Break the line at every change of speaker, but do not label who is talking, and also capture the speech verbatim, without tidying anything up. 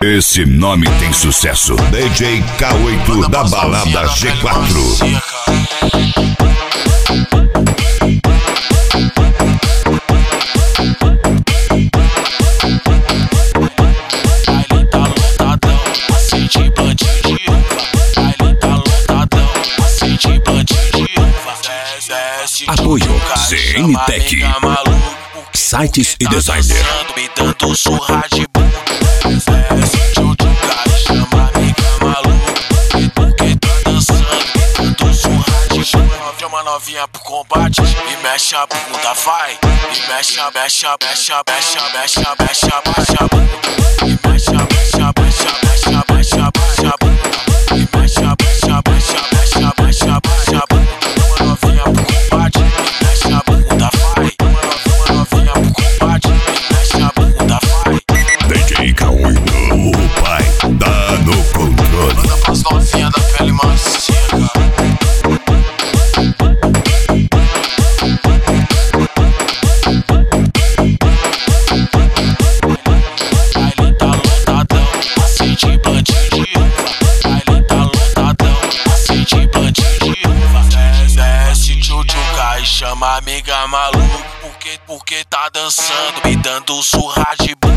Esse nome tem sucesso. D J K oito da balada G quatro.
Apoio C N Tech, sites e designer.
Me dando surra de bunda. Chama amiga maluco, porque tá dançando, me dando surra de bunda. Chama novinha pro combate e mexe a bunda, vai. E mexe a, mexe a, mexe a, mexe a, mexe a, mexe a, mexe a bunda. E mexe a, mexe a, mexe a, mexe a, mexe a, mexe a bunda. E mexe a, mexe a, mexe a, mexe a, mexe a, mexe a bunda. Chama novinha pro combate e mexe a bunda, vai. Chama novinha pro combate e mexe a bunda, vai.
D J K oito, o pai tá no controle.
Manda pras novinhas da pele macia, cara. Baile tá lotadão, acende plantinho de uva. Baile tá lotadão, acende plantinho de uva. Desce, tchutchuca e chama amiga maluco, porque, porque tá dançando, me dando surra de